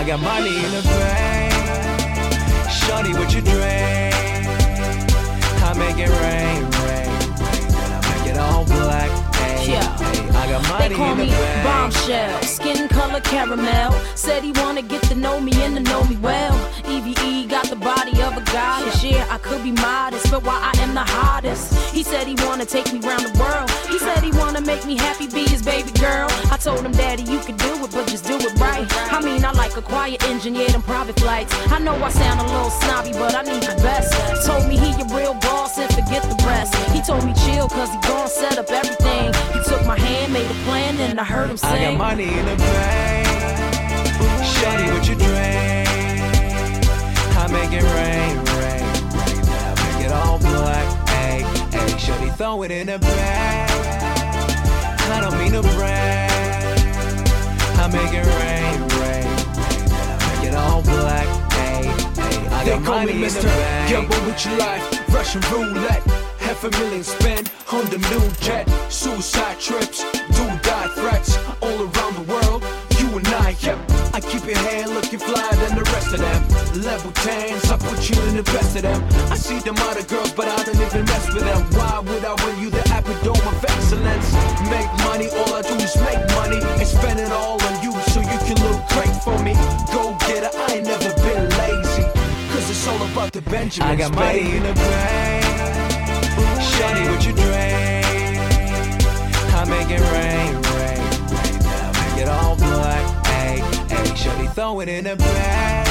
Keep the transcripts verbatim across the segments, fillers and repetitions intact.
got money in the bank. Shorty, what you drink? I make it rain, rain, rain. Then I make it all black. Hey, yeah. Hey, I got money they call in the me bank. Bombshell, skin color caramel. Said he wanna get to know me and to know me well. E V E got the body of a goddess. Yeah, I could be modest, but why I am the hottest. He said he wanna take me round the world. He said he wanna make me happy, be his baby girl. I told him, Daddy, you can do it, but just do it right. I mean, I like a quiet engine, yeah, them private flights. I know I sound a little snobby, but I need the best. Told me he a real boss and forget the rest. He told me chill, cause he gon' set up everything. He took my hand, made a plan, and I heard him sing. I got money in the bank. Shorty, what you drink? I make it rain, rain, rain. I make it all black. Hey, hey, shorty, throw it in the bag. I don't mean to brag. I make it rain, rain, rain. I make it all black. Hey, hey, I they got call money me in the Mister bank. Gamble with your life, Russian roulette. Half a million spent on the new jet. Suicide trips, do-die threats all around the world. You and I, yep. I keep your hair looking flyer than the rest of them. Level tens, I put you in the best of them. I see them other girls, but I don't even mess with them. Why would I win you the epitome of excellence? Make money, all I do is make money and spend it all on you so you can look great for me. Go get it, I ain't never been lazy, cause it's all about the Benjamins. I got money baby. in the bank. Shorty, what you drink? I make it rain, rain, rain. I make it all black. Hey, hey, shorty, throw it in the bag.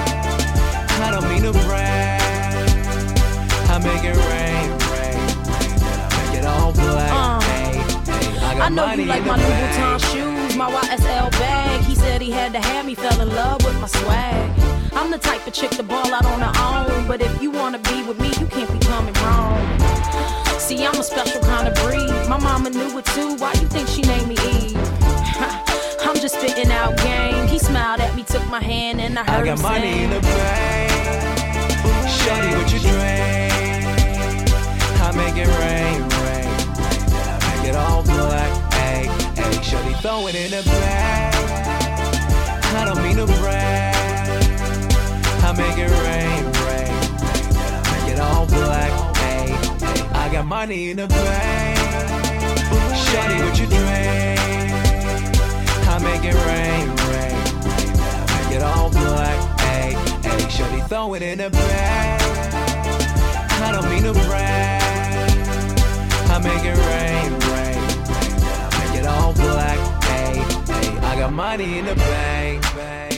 I don't mean to brag. I make it rain, rain, rain. I make it all black. Uh, hey, hey, I got I know money you like in the my Louis bag. Vuitton shoes, my Y S L bag. He said he had to have me, fell in love with my swag. I'm the type of chick to ball out on her own, but if you wanna be with me, you can't be coming wrong. See, I'm a special kind of breed. My mama knew it too. Why you think she named me Eve? I'm just spitting out game. He smiled at me, took my hand, and I heard I got him money sing. in the bank. Shorty, what you drink? I make it rain, rain, rain. I make it all black. Hey, hey, shorty, throw it in the bag. I don't mean to brag. I make it rain, rain, rain. I make it all black. Hey, hey, I got money in the bank. Shorty, what you drink? I make it rain, rain, rain. I make it all black. Hey, hey, shorty, throw it in the bag. I don't mean to brag. I make it rain, rain, rain. I make it all black. Hey, hey, I got money in the bank, bank.